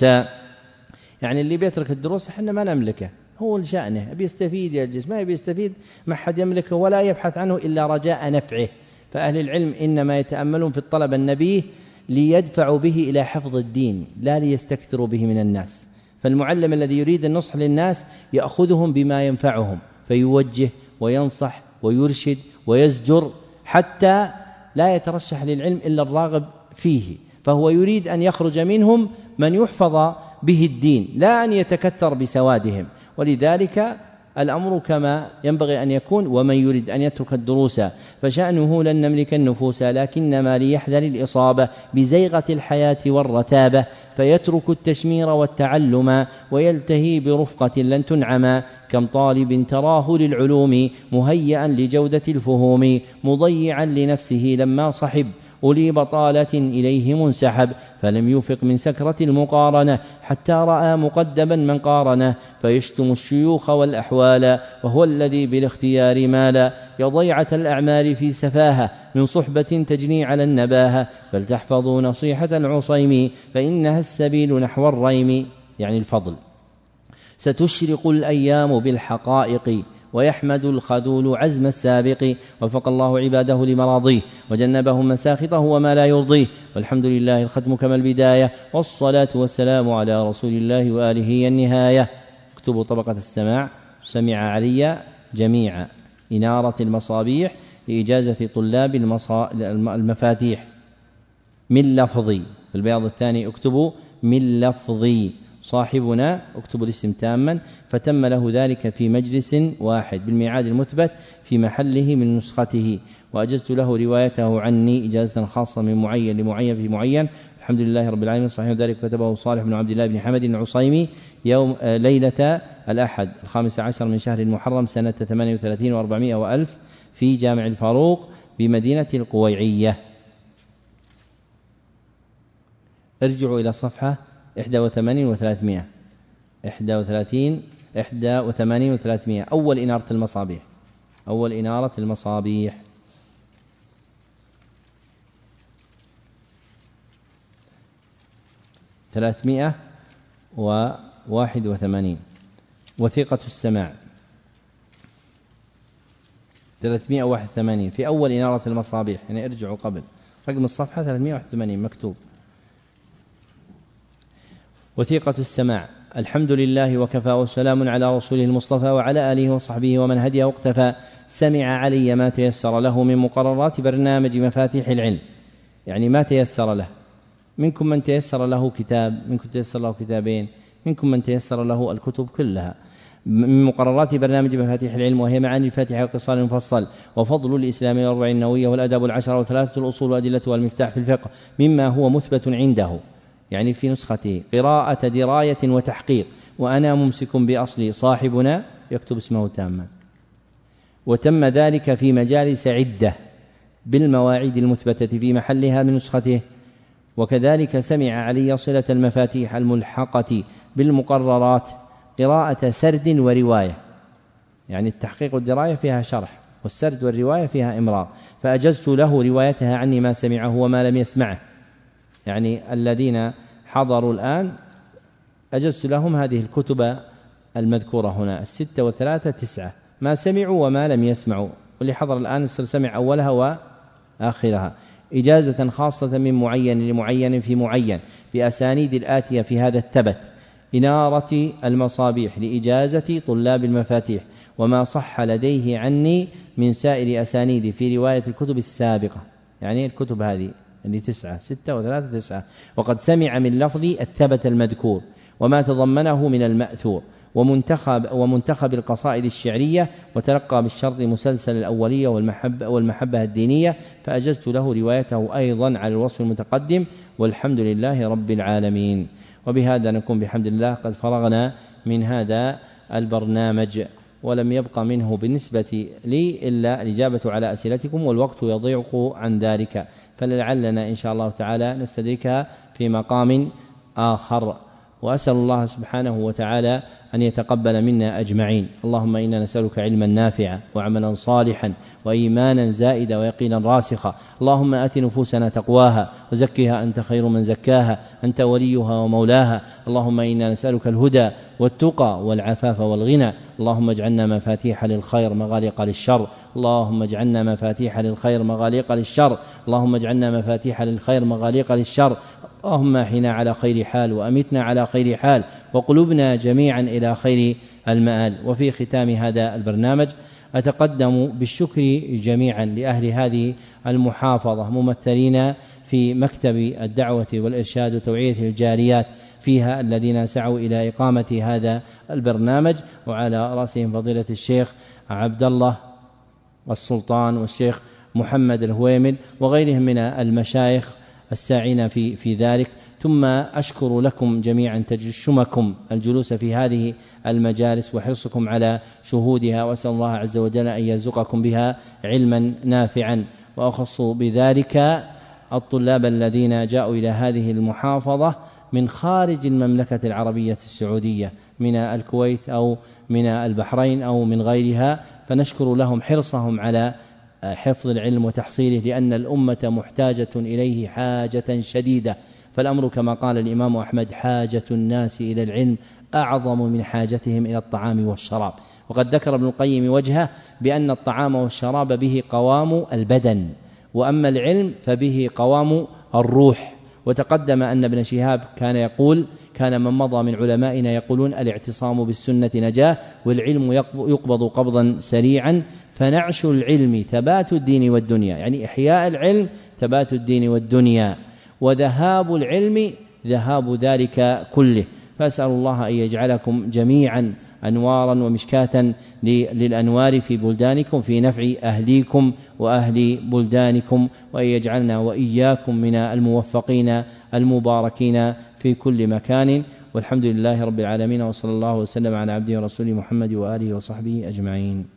يعني اللي بيترك الدروس احنا ما نملكه، هو لشأنه بيستفيد يا الجسم، ما بيستفيد ما حد يملكه ولا يبحث عنه إلا رجاء نفعه. فأهل العلم إنما يتأملون في الطلب النبيه ليدفعوا به إلى حفظ الدين، لا ليستكثروا به من الناس. فالمعلم الذي يريد النصح للناس يأخذهم بما ينفعهم، فيوجه وينصح ويرشد ويزجر، حتى لا يترشح للعلم إلا الراغب فيه، فهو يريد أن يخرج منهم من يحفظ به الدين، لا أن يتكثر بسوادهم. ولذلك الأمر كما ينبغي أن يكون. ومن يريد أن يترك الدروس فشأنه لن نملك النفوس، لكنما ليحذر الإصابة بزيغة الحياة والرتابة، فيترك التشمير والتعلم ويلتهي برفقة لن تنعما. كم طالب تراه للعلوم مهيئا لجودة الفهوم، مضيعا لنفسه لما صحب أولي بطالة إليه منسحب، فلم يفق من سكرة المقارنة حتى رأى مقدما من قارنه، فيشتم الشيوخ والأحوال وهو الذي بالاختيار مال. يا ضيعة الأعمال في سفاهة من صحبة تجني على النباهة، فلتحفظوا نصيحة العصيم فإنها السبيل نحو الريم، يعني الفضل. ستشرق الأيام بالحقائق ويحمد الخذول عزم السابق، وفق الله عباده لمراضيه وجنبهم مساخطه وما لا يرضيه. والحمد لله الختم كما البداية، والصلاة والسلام على رسول الله وآله النهاية. اكتبوا طبقة السماع سمع علي جميع إنارة المصابيح لإجازة طلاب المفاتيح من لفظي. في البياض الثاني اكتبوا من لفظي. صاحبنا، اكتب الاسم تاما، فتم له ذلك في مجلس واحد بالميعاد المثبت في محله من نسخته، وأجزت له روايته عني إجازة خاصة من معين لمعين في معين. الحمد لله رب العالمين. صحيح ذلك كتبه صالح بن عبد الله بن حمد العصيمي يوم ليلة الأحد الخامس عشر من شهر المحرم سنة ثمانية وثلاثين وأربعمائة وألف في جامع الفاروق بمدينة القويعية. ارجعوا إلى صفحة إحدى وثمانين وثلاثمائة إحدى وثلاثين إحدى وثمانين وثلاثمائة أول إنارة المصابيح أول إنارة المصابيح ثلاثمائة وواحد وثمانين. وثيقة السماع ثلاثمائة وواحد وثمانين في أول إنارة المصابيح، يعني ارجعوا قبل رقم الصفحة ثلاثمائة وواحد وثمانين مكتوب. وثيقة السماع. الحمد لله وكفى وسلام على رسوله المصطفى وعلى آله وصحبه ومن هدي واقتفى. سمع علي ما تيسر له من مقررات برنامج مفاتيح العلم، يعني ما تيسر له. منكم من تيسر له كتاب، منكم تيسر له كتابين، منكم من تيسر له الكتب كلها. من مقررات برنامج مفاتيح العلم، وهي معاني الفاتحة وقصار مفصل، وفضل الإسلام والأربعين النووية والأدب العشرة وثلاثة الأصول وأدلة والمفتاح في الفقه، مما هو مثبت عنده يعني في نسخته قراءة دراية وتحقيق، وأنا ممسك بأصلي صاحبنا يكتب اسمه تاما. وتم ذلك في مجالس عدة بالمواعيد المثبتة في محلها من نسخته. وكذلك سمع علي صلة المفاتيح الملحقة بالمقررات قراءة سرد ورواية، يعني التحقيق والدراية فيها شرح، والسرد والرواية فيها إمرار، فأجزت له روايتها عني ما سمعه وما لم يسمعه، يعني الذين حضروا الآن أجزت لهم هذه الكتب المذكورة هنا الستة وثلاثة تسعة، ما سمعوا وما لم يسمعوا، واللي حضر الآن يصير سمع أولها وآخرها. إجازة خاصة من معين لمعين في معين بأسانيد الآتية في هذا التبت: إنارة المصابيح لإجازة طلاب المفاتيح، وما صح لديه عني من سائر أسانيد في رواية الكتب السابقة، يعني الكتب هذه اللي تسعة ستة وثلاثة تسعة. وقد سمع من لفظ الثبت المذكور وما تضمنه من المأثور ومنتخب, ومنتخب القصائد الشعرية، وتلقى بالشرط مسلسل الأولية والمحبة, والمحبة الدينية، فأجزت له روايته أيضا على الوصف المتقدم، والحمد لله رب العالمين. وبهذا نكون بحمد الله قد فرغنا من هذا البرنامج، ولم يبق منه بالنسبة لي إلا الإجابة على أسئلتكم، والوقت يضيق عن ذلك، فلعلنا إن شاء الله تعالى نستدركها في مقام آخر. وأسأل الله سبحانه وتعالى أن يتقبل منا أجمعين. اللهم إنا نسألك علما نافعا وعملا صالحا وإيمانا زائدا ويقينا راسخا. اللهم آت نفوسنا تقواها وزكها أنت خير من زكاها، أنت وليها ومولاها. اللهم إنا نسألك الهدى والتقى والعفاف والغنى. اللهم اجعلنا مفاتيح للخير مغاليق للشر. اللهم اجعلنا مفاتيح للخير مغاليق للشر. اللهم اجعلنا مفاتيح للخير مغاليق للشر. اللهم احنا على خير حال وأمتنا على خير حال، وقلوبنا جميعا إلى خير المآل. وفي ختام هذا البرنامج أتقدم بالشكر جميعا لأهل هذه المحافظة ممثلين في مكتب الدعوة والإرشاد وتوعية الجاليات فيها الذين سعوا إلى إقامة هذا البرنامج، وعلى رأسهم فضيلة الشيخ عبد الله والسلطان والشيخ محمد الهويمل وغيرهم من المشايخ الساعين في في ذلك. ثم أشكر لكم جميعا تجشمكم الجلوس في هذه المجالس وحرصكم على شهودها، وأسأل الله عز وجل أن يرزقكم بها علما نافعا. وأخص بذلك الطلاب الذين جاءوا إلى هذه المحافظة من خارج المملكة العربية السعودية، من الكويت أو من البحرين أو من غيرها، فنشكر لهم حرصهم على حفظ العلم وتحصيله، لأن الأمة محتاجة إليه حاجة شديدة. فالأمر كما قال الإمام أحمد: حاجة الناس إلى العلم أعظم من حاجتهم إلى الطعام والشراب. وقد ذكر ابن القيم وجهه بأن الطعام والشراب به قوام البدن، وأما العلم فبه قوام الروح. وتقدم أن ابن شهاب كان يقول: كان من مضى من علمائنا يقولون الاعتصام بالسنة نجاة، والعلم يقبض قبضا سريعا، فنعش العلم ثبات الدين والدنيا، يعني إحياء العلم ثبات الدين والدنيا، وذهاب العلم ذهاب ذلك كله. فأسأل الله أن يجعلكم جميعا أنوارا ومشكاة للأنوار في بلدانكم في نفع أهليكم وأهل بلدانكم، وأن يجعلنا وإياكم من الموفقين المباركين في كل مكان. والحمد لله رب العالمين، وصلى الله وسلم على عبده ورسوله محمد وآله وصحبه أجمعين.